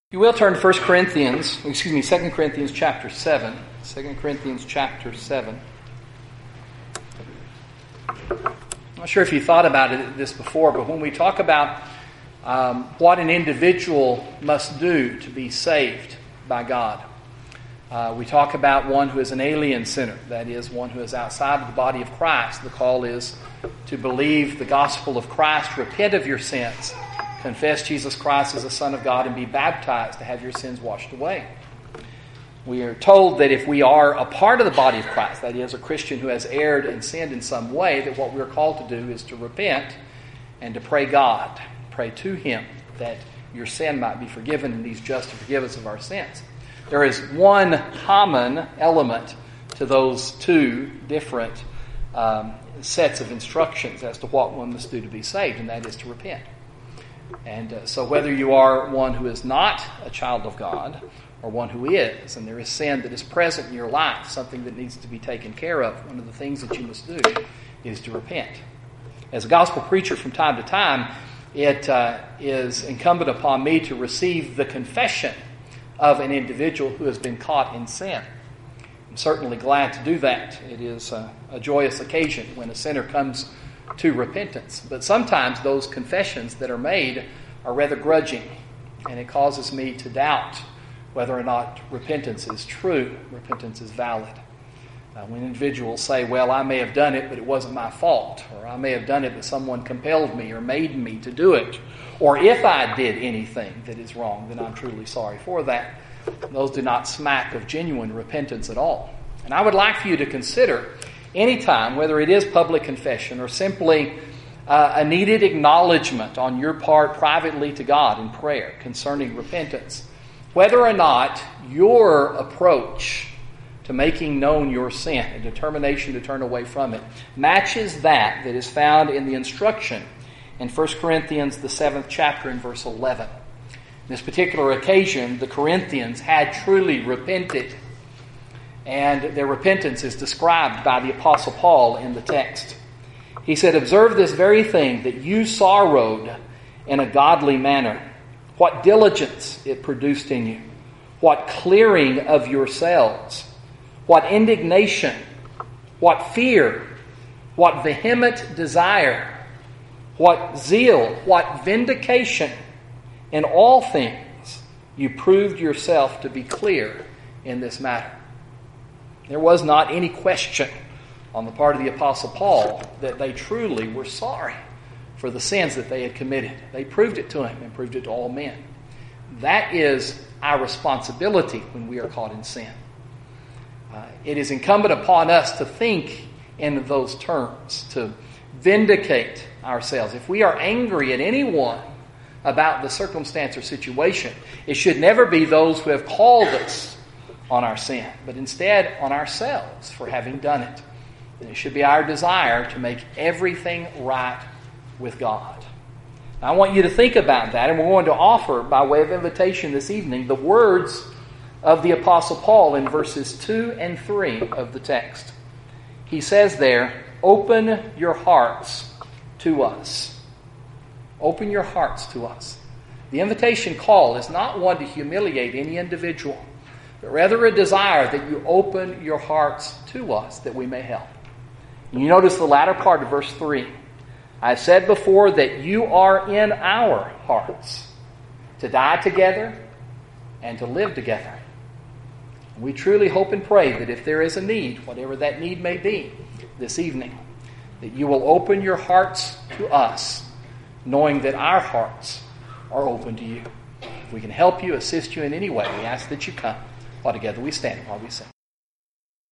You will turn to 2 Corinthians chapter 7. 2 Corinthians chapter 7. I'm not sure if you thought about this before, but when we talk about what an individual must do to be saved by God, we talk about one who is an alien sinner, that is, one who is outside of the body of Christ. The call is to believe the gospel of Christ, repent of your sins, confess Jesus Christ as the Son of God, and be baptized to have your sins washed away. We are told that if we are a part of the body of Christ, that is, a Christian who has erred and sinned in some way, that what we are called to do is to repent and to pray to Him that your sin might be forgiven and He's just to forgive us of our sins. There is one common element to those two different sets of instructions as to what one must do to be saved, and that is to repent. And so whether you are one who is not a child of God or one who is, and there is sin that is present in your life, something that needs to be taken care of, one of the things that you must do is to repent. As a gospel preacher from time to time, it is incumbent upon me to receive the confession of an individual who has been caught in sin. I'm certainly glad to do that. It is a joyous occasion when a sinner comes to repentance. But sometimes those confessions that are made are rather grudging, and it causes me to doubt whether or not repentance is true, repentance is valid. When individuals say, well, I may have done it, but it wasn't my fault, or I may have done it, but someone compelled me or made me to do it, or if I did anything that is wrong, then I'm truly sorry for that. Those do not smack of genuine repentance at all. And I would like for you to consider any time, whether it is public confession or simply a needed acknowledgement on your part privately to God in prayer concerning repentance, whether or not your approach to making known your sin and determination to turn away from it matches that is found in the instruction in 1 Corinthians, the 7th chapter, in verse 11. On this particular occasion, the Corinthians had truly repented, and their repentance is described by the Apostle Paul in the text. He said, "Observe this very thing, that you sorrowed in a godly manner. What diligence it produced in you. What clearing of yourselves. What indignation. What fear. What vehement desire. What zeal. What vindication. In all things you proved yourself to be clear in this matter." There was not any question on the part of the Apostle Paul that they truly were sorry for the sins that they had committed. They proved it to him and proved it to all men. That is our responsibility when we are caught in sin. It is incumbent upon us to think in those terms, to vindicate ourselves. If we are angry at anyone about the circumstance or situation, it should never be those who have called us on our sin, but instead on ourselves for having done it. And it should be our desire to make everything right with God. Now, I want you to think about that, and we're going to offer, by way of invitation this evening, the words of the Apostle Paul in verses 2 and 3 of the text. He says there, "Open your hearts to us." Open your hearts to us. The invitation call is not one to humiliate any individual, but rather a desire that you open your hearts to us that we may help. And you notice the latter part of verse 3. "I said before that you are in our hearts, to die together and to live together." And we truly hope and pray that if there is a need, whatever that need may be this evening, that you will open your hearts to us, knowing that our hearts are open to you. If we can help you, assist you in any way, we ask that you come. While together we stand while we sing.